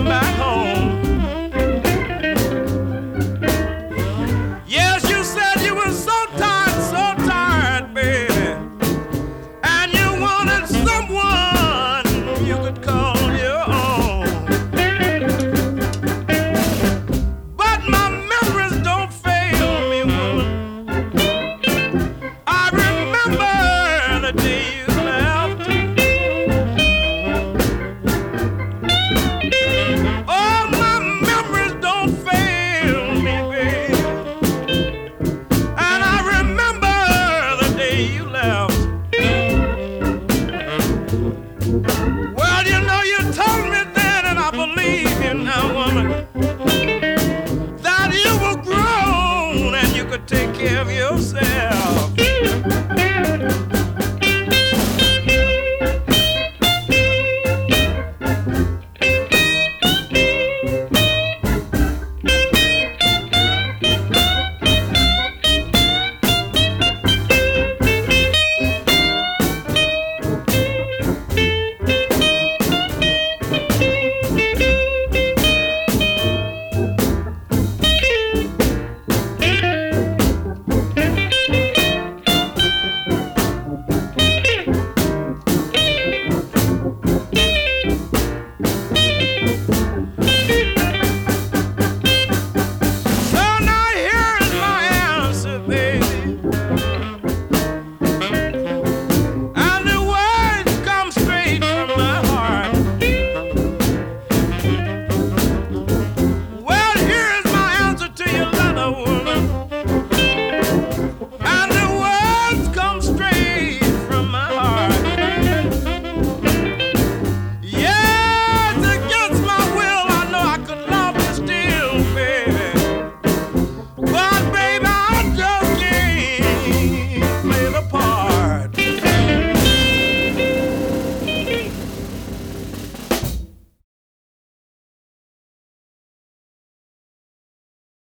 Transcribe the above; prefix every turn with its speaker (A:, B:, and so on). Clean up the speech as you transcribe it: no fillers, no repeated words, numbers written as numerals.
A: coming back home. Yes, you said you were so tired, baby, and you wanted someone you could call your own. But my memories don't fail me, woman. I remember the day you left. Oh, my memories don't fail me, baby. And I remember the day you left. Well, you know, you told me then, and I believe you now.